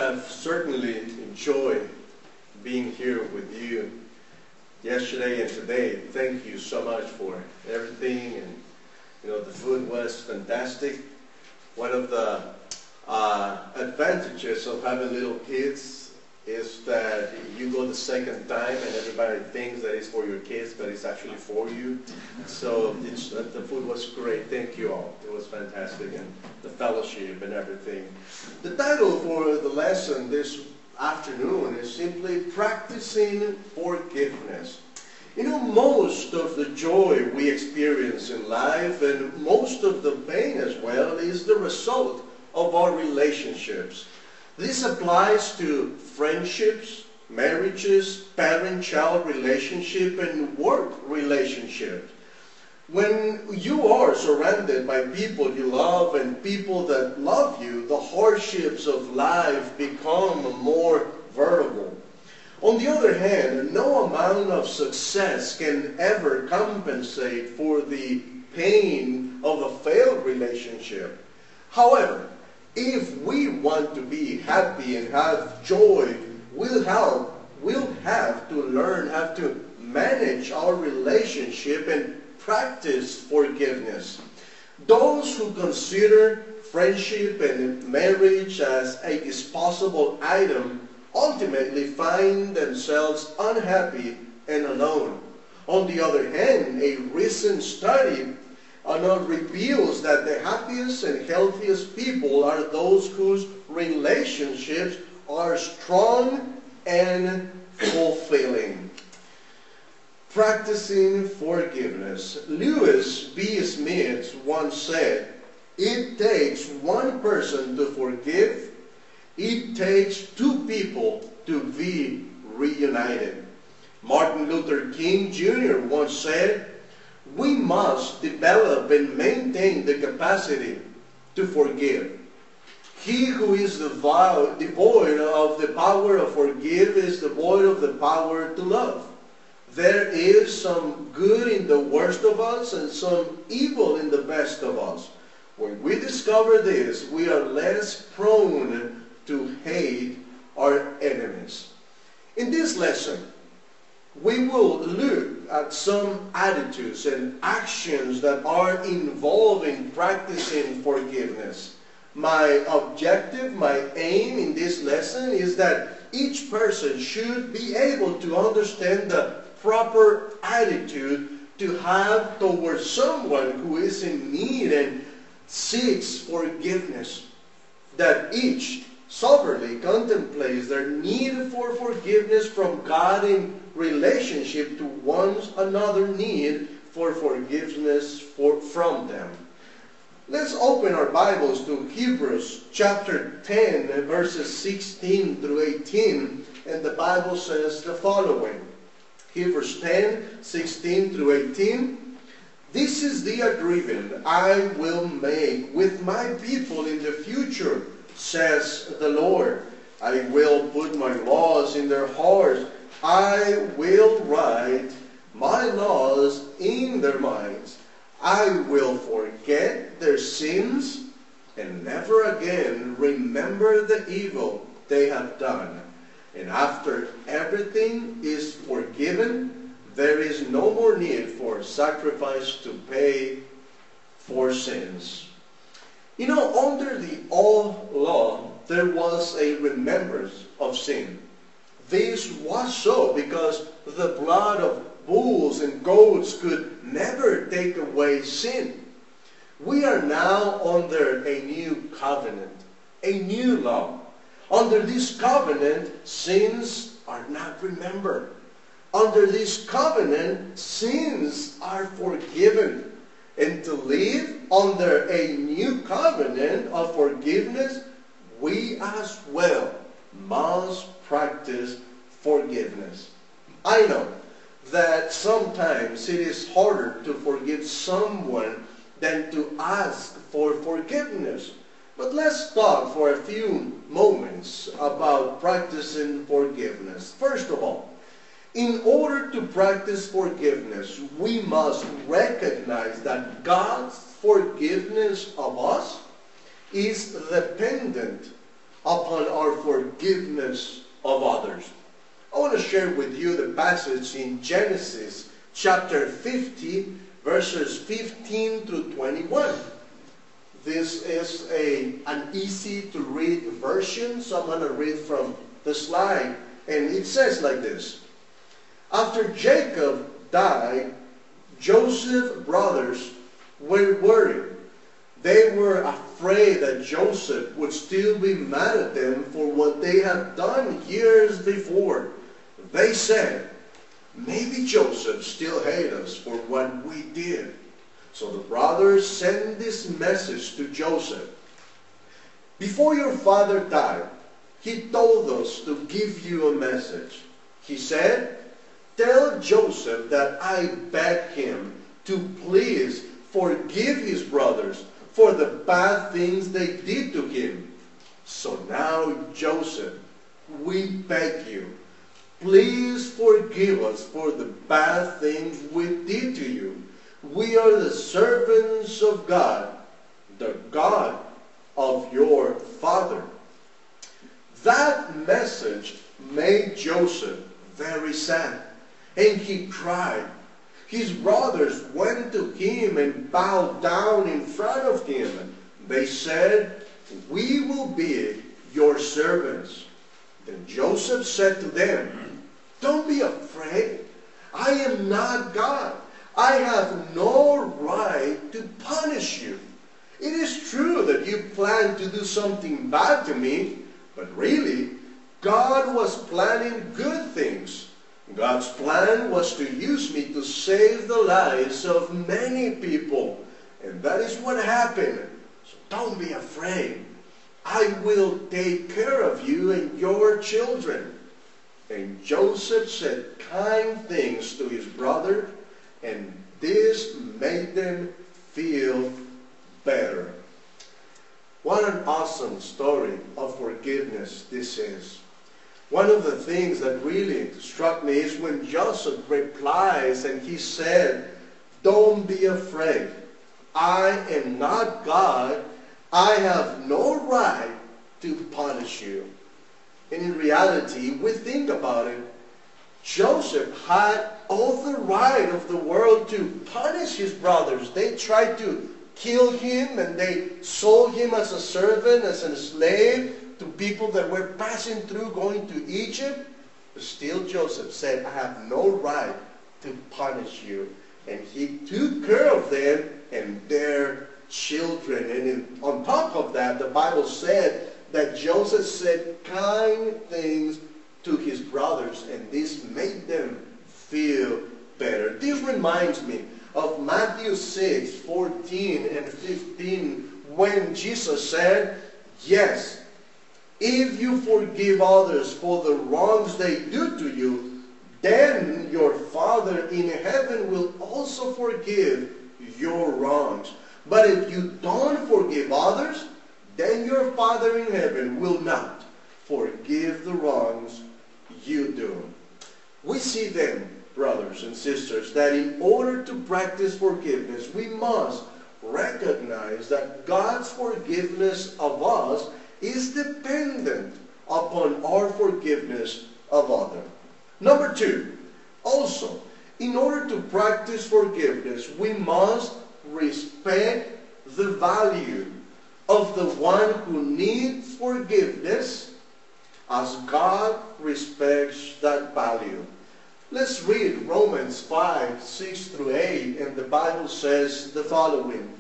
have certainly enjoyed being here with you yesterday and today. Thank you so much for everything, and the food was fantastic. One of the advantages of having little kids is that you go the second time and everybody thinks that it's for your kids, but it's actually for you. So the food was great. Thank you all. It was fantastic, and the fellowship and everything. The title for the lesson this afternoon is simply Practicing Forgiveness. Most of the joy we experience in life and most of the pain as well is the result of our relationships. This applies to friendships, marriages, parent-child relationship, and work relationships. When you are surrounded by people you love and people that love you, the hardships of life become more bearable. On the other hand, no amount of success can ever compensate for the pain of a failed relationship. However, if we want to be happy and have joy, we'll have to learn how to manage our relationship and practice forgiveness. Those who consider friendship and marriage as a disposable item ultimately find themselves unhappy and alone. On the other hand, a recent study reveals that the happiest and healthiest people are those whose relationships are strong and fulfilling. Practicing forgiveness. Lewis B. Smith once said, "It takes one person to forgive. It takes two people to be reunited." Martin Luther King Jr. once said, "We must develop and maintain the capacity to forgive. He who is devoid of the power of forgive is devoid of the power to love." There is some good in the worst of us and some evil in the best of us. When we discover this, we are less prone to hate our enemies. In this lesson, we will look at some attitudes and actions that are involved in practicing forgiveness. My objective, my aim in this lesson is that each person should be able to understand the proper attitude to have towards someone who is in need and seeks forgiveness. That each soberly contemplates their need for forgiveness from God in relationship to one's another need for forgiveness from them. Let's open our Bibles to Hebrews chapter 10, verses 16 through 18, and the Bible says the following. Hebrews 10, 16 through 18. "This is the agreement I will make with my people in the future, says the Lord. I will put my laws in their hearts. I will write my laws in their minds. I will forget their sins and never again remember the evil they have done. And after everything is forgiven, there is no more need for sacrifice to pay for sins." Under the old law, there was a remembrance of sin. This was so because the blood of bulls and goats could never take away sin. We are now under a new covenant, a new law. Under this covenant, sins are not remembered. Under this covenant, sins are forgiven. And to live under a new covenant of forgiveness, we as well must practice forgiveness. I know that sometimes it is harder to forgive someone than to ask for forgiveness. But let's talk for a few moments about practicing forgiveness. First of all, in order to practice forgiveness, we must recognize that God's forgiveness of us is dependent upon our forgiveness of others. I want to share with you the passage in Genesis chapter 50, verses 15 through 21. This is an easy to read version, so I'm going to read from the slide. And it says like this: After Jacob died, Joseph's brothers were worried. They were afraid that Joseph would still be mad at them for what they had done years before. They said, maybe Joseph still hates us for what we did. So the brothers sent this message to Joseph. Before your father died, he told us to give you a message. He said, tell Joseph that I beg him to please forgive his brothers for the bad things they did to him. So now, Joseph, we beg you, please forgive us for the bad things we did to you. We are the servants of God, the God of your father. That message made Joseph very sad, and he cried. His brothers went to him and bowed down in front of him. They said, we will be your servants. Then Joseph said to them, don't be afraid. I am not God. I have no right to punish you. It is true that you plan to do something bad to me, but really, God was planning good things. God's plan was to use me to save the lives of many people. And that is what happened. So don't be afraid. I will take care of you and your children. And Joseph said kind things to his brother, and this made them feel better. What an awesome story of forgiveness this is. One of the things that really struck me is when Joseph replies and he said, don't be afraid. I am not God. I have no right to punish you. And in reality, we think about it, Joseph had all the right of the world to punish his brothers. They tried to kill him, and they sold him as a servant, as a slave, to people that were passing through going to Egypt. But still Joseph said, I have no right to punish you. And he took care of them and their children. And on top of that, the Bible said that Joseph said kind things to his brothers, and this made them feel better. This reminds me of Matthew 6, 14 and 15, when Jesus said, yes, if you forgive others for the wrongs they do to you, then your Father in heaven will also forgive your wrongs. But if you don't forgive others, then your Father in heaven will not forgive the wrongs you do. We see then, brothers and sisters, that in order to practice forgiveness, we must recognize that God's forgiveness of us is dependent upon our forgiveness of others. Number two, also, in order to practice forgiveness, we must respect the value of the one who needs forgiveness as God respects that value. Let's read Romans 5, 6 through 8, and the Bible says the following.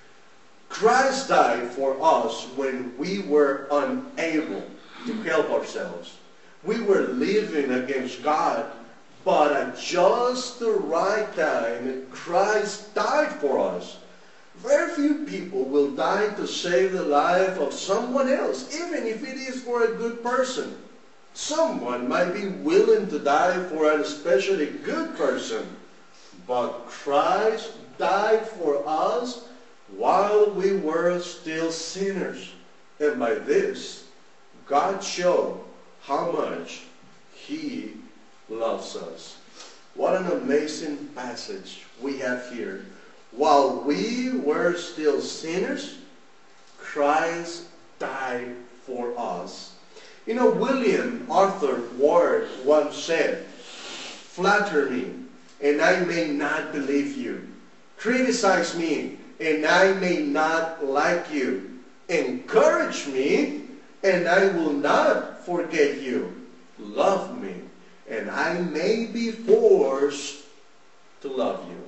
Christ died for us when we were unable to help ourselves. We were living against God, but at just the right time, Christ died for us. Very few people will die to save the life of someone else, even if it is for a good person. Someone might be willing to die for an especially good person, but Christ died for us while we were still sinners. And by this, God showed how much He loves us. What an amazing passage we have here. While we were still sinners, Christ died for us. You know, William Arthur Ward once said, "Flatter me, and I may not believe you. Criticize me, and I may not like you. Encourage me, and I will not forget you. Love me, and I may be forced to love you."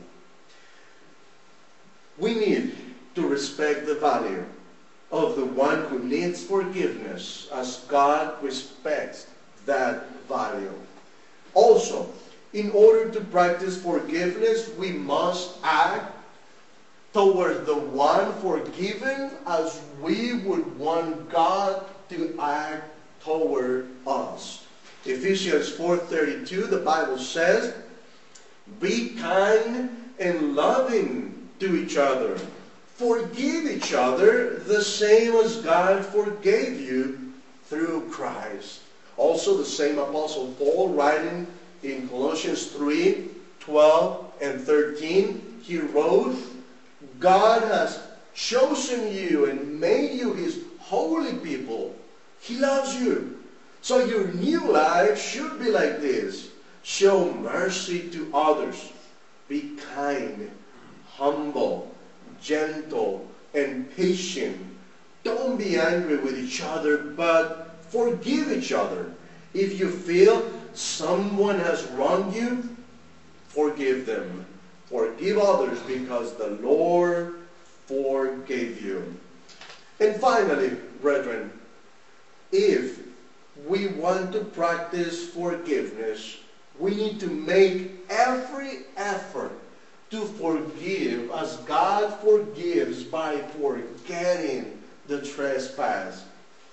We need to respect the value of the one who needs forgiveness as God respects that value. Also, in order to practice forgiveness, we must act toward the one forgiven as we would want God to act toward us. Ephesians 4:32, the Bible says, "Be kind and loving to each other. Forgive each other the same as God forgave you through Christ." Also the same Apostle Paul, writing in Colossians 3:12 and 13, he wrote, "God has chosen you and made you His holy people." He loves you. So your new life should be like this. Show mercy to others. Be kind, humble, gentle, and patient. Don't be angry with each other, but forgive each other. If you feel someone has wronged you, forgive them. Forgive others because the Lord forgave you. And finally, brethren, if we want to practice forgiveness, we need to make every effort to forgive as God forgives by forgetting the trespass.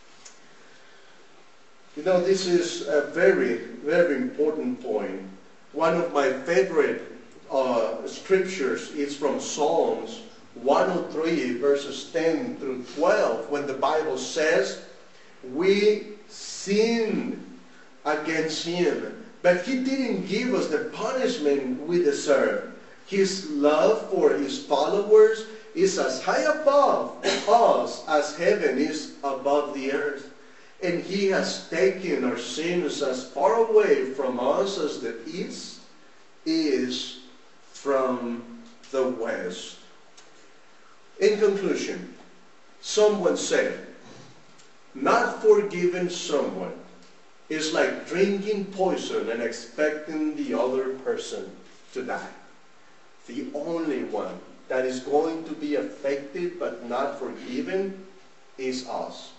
You know, this is a very, very important point. One of my favorite scriptures is from Psalms 103, verses 10 through 12, when the Bible says, "We sinned against Him, but He didn't give us the punishment we deserve. His love for His followers is as high above us as heaven is above the earth. And He has taken our sins as far away from us as the east is from the west." In conclusion, someone said, not forgiving someone is like drinking poison and expecting the other person to die. The only one that is going to be affected but not forgiven is us.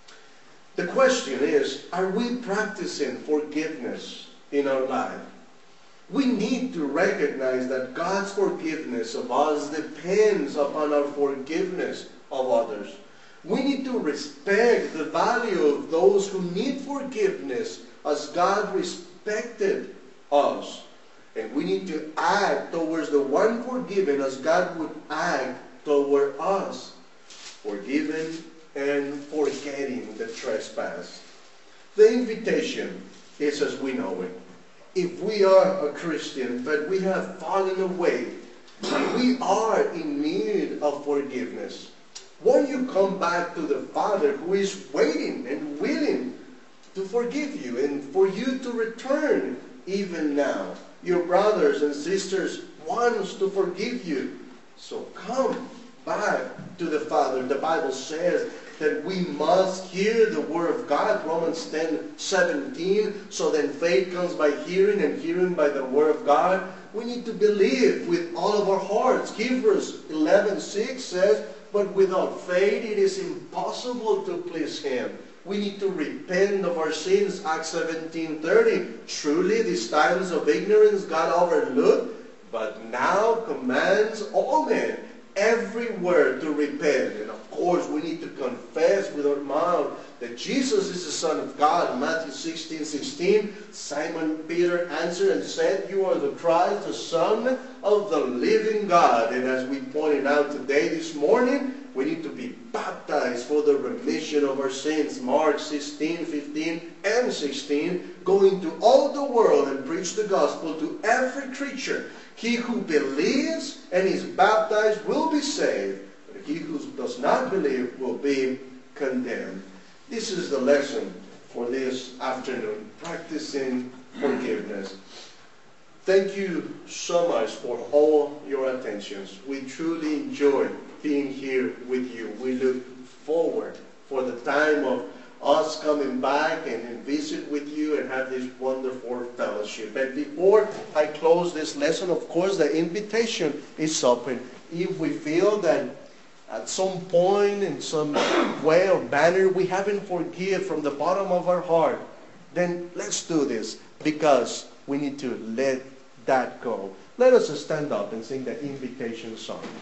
The question is, are we practicing forgiveness in our life? We need to recognize that God's forgiveness of us depends upon our forgiveness of others. We need to respect the value of those who need forgiveness as God respected us. And we need to act towards the one forgiven as God would act toward us, forgiving and forgetting the trespass. The invitation is as we know it. If we are a Christian, but we have fallen away, we are in need of forgiveness. Won't you come back to the Father who is waiting and willing to forgive you and for you to return even now? Your brothers and sisters wants to forgive you. So come back to the Father. The Bible says that we must hear the Word of God, Romans 10:17. So then faith comes by hearing, and hearing by the Word of God. We need to believe with all of our hearts. Hebrews 11:6 says, "But without faith it is impossible to please Him." We need to repent of our sins. Acts 17:30. Truly these times of ignorance God overlooked, but now commands all men everywhere to repent. And of course we need to confess with our mouth that Jesus is the Son of God. Matthew 16:16. Simon Peter answered and said, "You are the Christ, the Son of the living God." And as we pointed out today, this morning, we need to be baptized for the remission of our sins. Mark 16:15 and 16. "Go into all the world and preach the gospel to every creature. He who believes and is baptized will be saved, but he who does not believe will be condemned." This is the lesson for this afternoon, practicing forgiveness. Thank you so much for all your attentions. We truly enjoy being here with you. We look forward for the time of us coming back and visit with you and have this wonderful fellowship. And before I close this lesson, of course, the invitation is open. If we feel that at some point, in some way or manner, we haven't forgiven from the bottom of our heart, then let's do this, because we need to let that go. Let us stand up and sing the invitation song.